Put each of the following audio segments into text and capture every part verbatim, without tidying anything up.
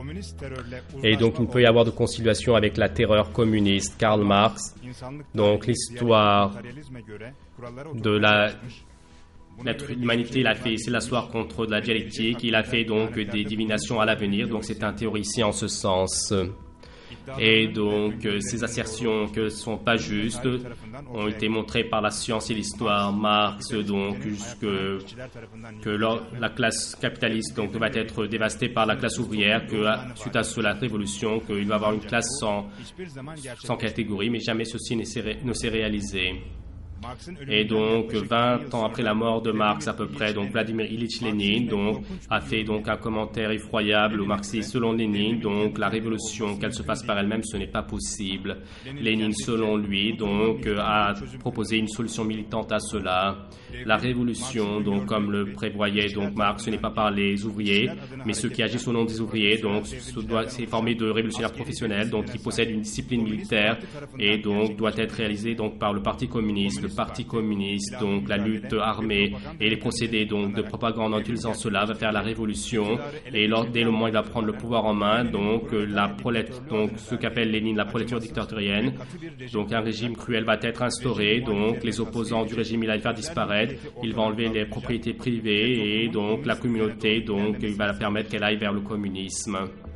Et donc il ne peut y avoir de conciliation avec la terreur communiste. Karl Marx, donc l'histoire de la l'humanité, il a fait c'est l'asseoir contre la dialectique, il a fait donc des divinations à l'avenir, donc c'est un théoricien en ce sens. Et donc euh, ces assertions que ne sont pas justes ont été montrées par la science et l'histoire. Marx donc jusque que leur, la classe capitaliste donc va être dévastée par la classe ouvrière, que suite à cela, la révolution, qu'il va y avoir une classe sans, sans catégorie, mais jamais ceci ne s'est, ne s'est réalisé. Et donc, vingt ans après la mort de Marx à peu près, donc Vladimir Ilitch Lénine donc, a fait donc un commentaire effroyable au marxisme. Selon Lénine, donc, la révolution, qu'elle se fasse par elle-même, ce n'est pas possible. Lénine, selon lui, donc, a proposé une solution militante à cela. La révolution, donc, comme le prévoyait donc Marx, ce n'est pas par les ouvriers, mais ceux qui agissent au nom des ouvriers, donc, c'est formé de révolutionnaires professionnels, donc, qui possèdent une discipline militaire et donc doit être réalisé donc par le Parti communiste. Le Parti communiste, donc la lutte armée et les procédés donc de propagande en utilisant cela va faire la révolution, et lors, dès le moment où il va prendre le pouvoir en main, donc la prolète, donc ce qu'appelle Lénine la proléture dictatorienne, donc un régime cruel va être instauré, donc les opposants du régime il va le faire disparaître, il va enlever les propriétés privées et donc la communauté donc il va permettre qu'elle aille vers le communisme.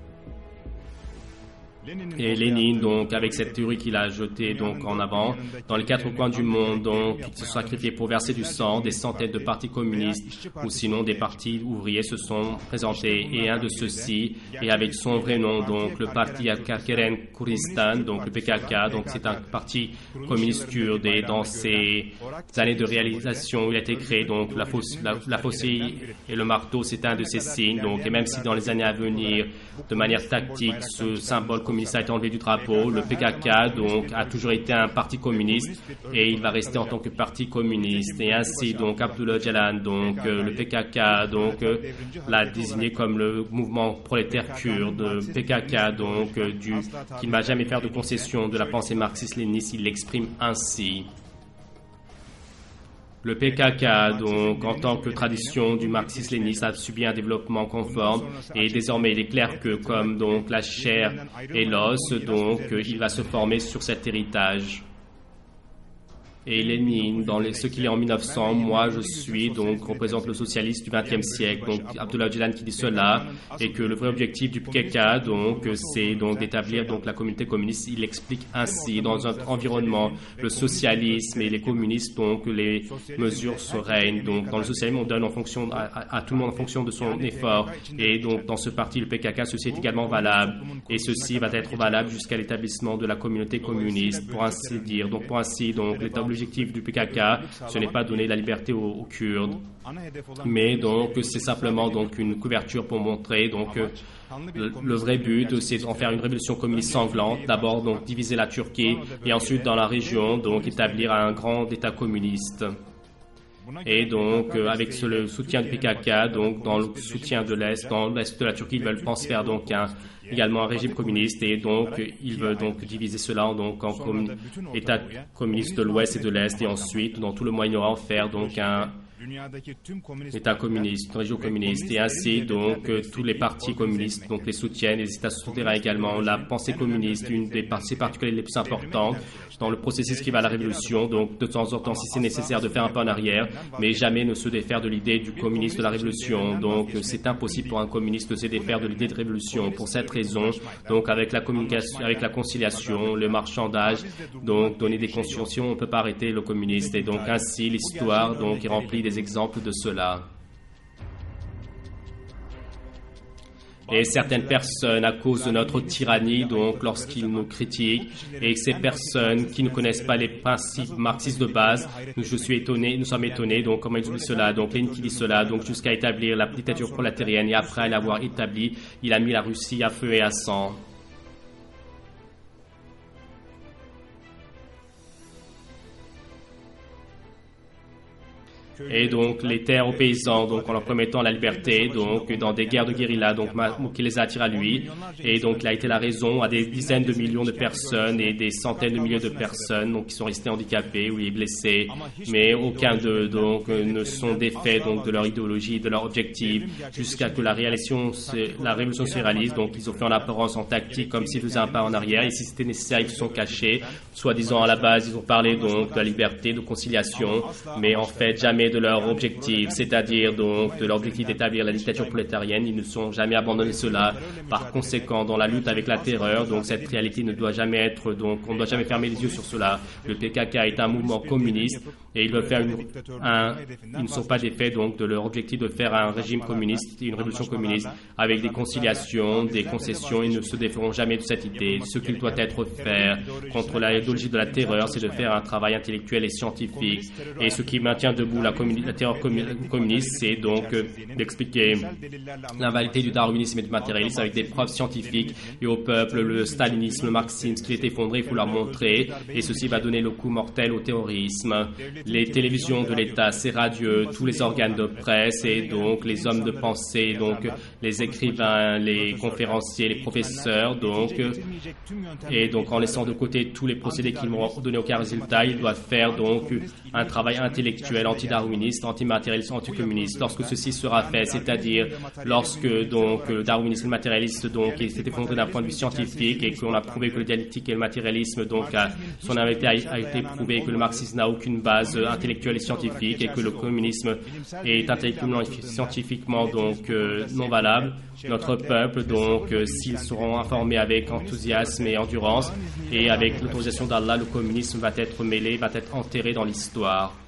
Et Lénine, donc, avec cette théorie qu'il a jetée donc en avant, dans les quatre coins du monde, donc, il se sont sacrifiés pour verser du sang. Des centaines de partis communistes ou sinon des partis ouvriers se sont présentés, et un de ceux-ci, et avec son vrai nom, donc le parti Keren Kurdistan, donc le P K K, donc c'est un parti communiste kurde, et dans ces années de réalisation, il a été créé, donc la fosse, la, la faucille et le marteau, c'est un de ces signes, donc, et même si dans les années à venir, de manière tactique, ce symbole communiste a été enlevé du drapeau, le P K K donc a toujours été un parti communiste et il va rester en tant que parti communiste, et ainsi donc Abdullah Öcalan donc euh, le P K K donc euh, l'a désigné comme le mouvement prolétaire kurde. Le P K K donc euh, du qui ne va jamais faire de concession de la pensée marxiste-léniniste, il l'exprime ainsi. Le P K K, donc, en tant que tradition du marxisme-léninisme, a subi un développement conforme, et désormais il est clair que, comme donc la chair et l'os, donc, il va se former sur cet héritage. Et Lénine, dans les, ce qu'il est en mille neuf cents, moi je suis, donc, représente le socialiste du vingtième siècle, donc Abdullah Öcalan qui dit cela, et que le vrai objectif du P K K, donc, c'est donc d'établir donc la communauté communiste. Il explique ainsi, dans un environnement, le socialisme et les communistes, donc, les mesures se règnent. Donc, dans le socialisme, on donne en fonction, à, à, à tout le monde en fonction de son effort, et donc, dans ce parti, le P K K, ceci est également valable, et ceci va être valable jusqu'à l'établissement de la communauté communiste, pour ainsi dire. Donc, pour ainsi, donc, l'état L'objectif du P K K, ce n'est pas donner la liberté aux, aux Kurdes, mais donc c'est simplement donc une couverture pour montrer donc le, le vrai but, c'est d'en faire une révolution communiste sanglante. D'abord donc diviser la Turquie et ensuite dans la région donc établir un grand État communiste. Et donc, euh, avec ce, le soutien du P K K, donc dans le soutien de l'Est, dans l'Est de la Turquie, ils veulent penser faire donc un, également un régime communiste, et donc ils veulent donc diviser cela donc en com États communistes de l'Ouest et de l'Est, et ensuite dans tout le Moyen-Orient faire donc un État communiste, une région communiste, et ainsi donc euh, tous les partis communistes donc les soutiennent, les États souterrains également. La pensée communiste, une des pensées particulières les plus importantes dans le processus qui va à la révolution, donc de temps en temps si c'est nécessaire de faire un pas en arrière, mais jamais ne se défaire de l'idée du communiste de la révolution. Donc c'est impossible pour un communiste de se défaire de l'idée de révolution. Pour cette raison, donc avec la communication, avec la conciliation, le marchandage, donc donner des concessions, on ne peut pas arrêter le communiste. Et donc ainsi l'histoire donc est remplie des exemples de cela. Et certaines personnes, à cause de notre tyrannie, donc lorsqu'ils nous critiquent, et ces personnes qui ne connaissent pas les principes marxistes de base, nous, je suis étonné, nous sommes étonnés, donc comment ils disent cela, donc Lénine qui dit cela, donc jusqu'à établir la dictature prolétarienne, et après l'avoir établie, il a mis la Russie à feu et à sang. et donc les terres aux paysans, donc en leur promettant la liberté, donc dans des guerres de guérilla, donc qui les attire à lui, et donc il a été la raison à des dizaines de millions de personnes et des centaines de milliers de personnes donc qui sont restées handicapées ou blessées, mais aucun d'eux donc ne sont défaits donc de leur idéologie, de leur objectif, jusqu'à que la réalisation, la révolution se réalise. Donc ils ont fait en apparence en tactique comme s'ils faisaient un pas en arrière, et si c'était nécessaire ils se sont cachés, soi-disant à la base ils ont parlé donc de la liberté, de conciliation, mais en fait jamais de leur objectif, c'est-à-dire donc de leur objectif d'établir la dictature prolétarienne. Ils ne sont jamais abandonné cela. Par conséquent, dans la lutte avec la terreur, donc cette réalité ne doit jamais être, donc on ne doit jamais fermer les yeux sur cela. Le P K K est un mouvement communiste et ils veulent faire une, un, ils ne sont pas défaits donc de leur objectif de faire un régime communiste, une révolution communiste avec des conciliations, des concessions. Ils ne se déferont jamais de cette idée. Ce qu'il doit être fait contre l'idéologie de la terreur, c'est de faire un travail intellectuel et scientifique. Et ce qui maintient debout la, la terreur communiste, c'est donc euh, d'expliquer l'invalidité du darwinisme et du matérialisme avec des preuves scientifiques, et au peuple le stalinisme, le marxisme qui est effondré, il faut leur montrer, et ceci va donner le coup mortel au terrorisme. Les télévisions de l'État, ces radios, tous les organes de presse et donc les hommes de pensée, donc les écrivains, les conférenciers, les professeurs, donc et donc en laissant de côté tous les procédés qui n'ont donné aucun résultat, ils doivent faire donc un travail intellectuel anti-darwiniste, anti-matérialiste, anti-communiste. Lorsque ceci sera fait, c'est-à-dire lorsque donc le darwinisme matérialiste donc s'est effondré d'un point de vue scientifique et qu'on a prouvé que le dialectique et le matérialisme donc a, son invalidité a, a été prouvé, que le marxisme n'a aucune base intellectuelle et scientifique et que le communisme est intellectuellement et scientifiquement donc euh, non valable. Notre peuple donc euh, s'ils seront informés avec enthousiasme et endurance et avec l'autorisation d'Allah, le communisme va être mêlé, va être enterré dans l'histoire.